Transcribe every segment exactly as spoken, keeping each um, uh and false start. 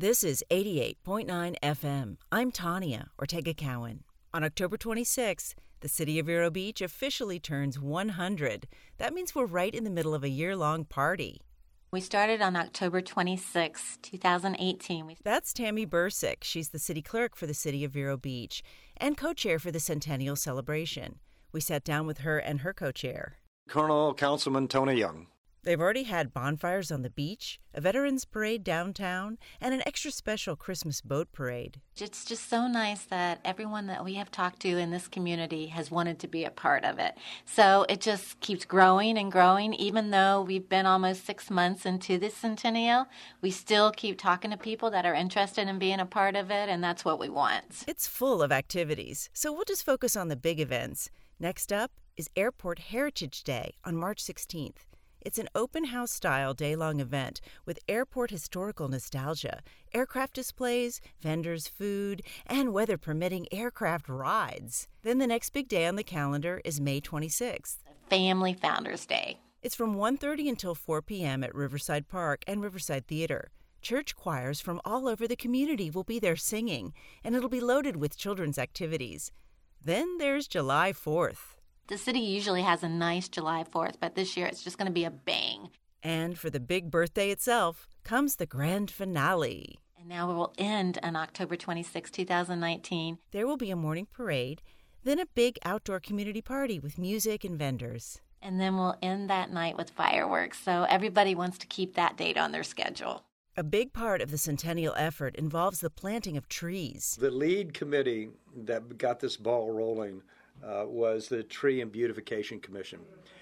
This is eighty-eight point nine F M. I'm Tanya Ortega Cowan. On October twenty-sixth, the city of Vero Beach officially turns one hundred. That means we're right in the middle of a year-long party. We started on October twenty-sixth, twenty eighteen. That's Tammy Bursick. She's the city clerk for the city of Vero Beach and co-chair for the Centennial Celebration. We sat down with her and her co-chair, Colonel Councilman Tony Young. They've already had bonfires on the beach, a veterans parade downtown, and an extra special Christmas boat parade. It's just so nice that everyone that we have talked to in this community has wanted to be a part of it. So it just keeps growing and growing. Even though we've been almost six months into this centennial, we still keep talking to people that are interested in being a part of it, and that's what we want. It's full of activities, so we'll just focus on the big events. Next up is Airport Heritage Day on March sixteenth. It's an open house-style day-long event with airport historical nostalgia, aircraft displays, vendors, food, and weather-permitting aircraft rides. Then the next big day on the calendar is May twenty-sixth. Family Founders Day. It's from one thirty until four p.m. at Riverside Park and Riverside Theater. Church choirs from all over the community will be there singing, and it'll be loaded with children's activities. Then there's July fourth. The city usually has a nice July fourth, but this year it's just going to be a bang. And for the big birthday itself comes the grand finale. And now we will end on October twenty-sixth, twenty nineteen. There will be a morning parade, then a big outdoor community party with music and vendors. And then we'll end that night with fireworks, so everybody wants to keep that date on their schedule. A big part of the centennial effort involves the planting of trees. The lead committee that got this ball rolling uh, was the Tree and Beautification Commission.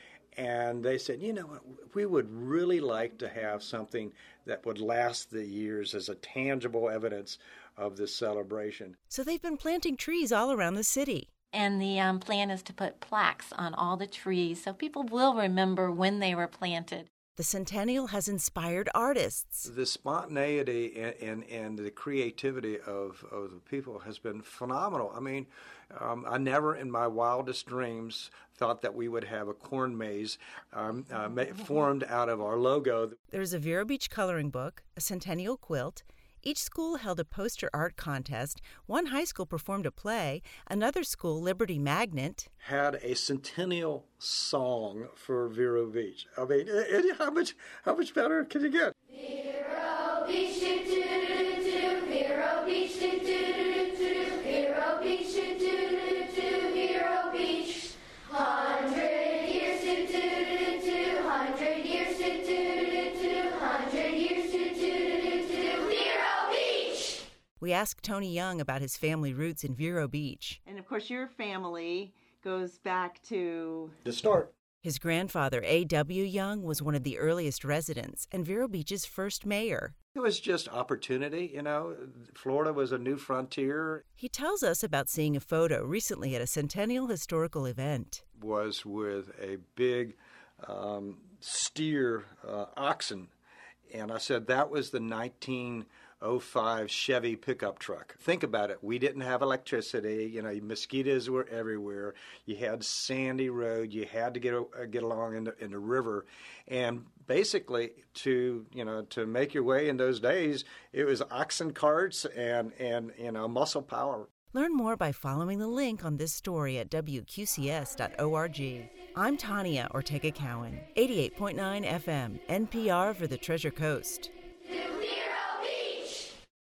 And they said, you know what, we would really like to have something that would last the years as a tangible evidence of this celebration. So they've been planting trees all around the city. And the um, plan is to put plaques on all the trees so people will remember when they were planted. The centennial has inspired artists. The spontaneity and, and, and the creativity of, of the people has been phenomenal. I mean, um, I never in my wildest dreams thought that we would have a corn maze um, uh, formed out of our logo. There's a Vero Beach coloring book, a centennial quilt. Each school held a poster art contest. One high school performed a play. Another school, Liberty Magnet, had a centennial song for Vero Beach. I mean, it, how much how much better can you get? Vero Beach, do do do do. Vero Beach, do do do do. Vero Beach, do do do do. Vero Beach, hundred years, do do do do. Hundred years, do do do do. Hundred years, do do do do. Vero Beach. We asked Tony Young about his family roots in Vero Beach. And of course, your family goes back to The start. His grandfather, A W Young, was one of the earliest residents and Vero Beach's first mayor. It was just opportunity, you know. Florida was a new frontier. He tells us about seeing a photo recently at a centennial historical event. Was with a big um, steer uh, oxen. And I said that was the nineteen oh five Chevy pickup truck. Think about it. We didn't have electricity. You know, mosquitoes were everywhere. You had sandy road. You had to get uh, get along in the, in the river. And basically, to you know, to make your way in those days, it was oxen carts and and you know muscle power. Learn more by following the link on this story at W Q C S dot org. I'm Tanya Ortega Cowan, eighty-eight point nine F M, N P R for the Treasure Coast.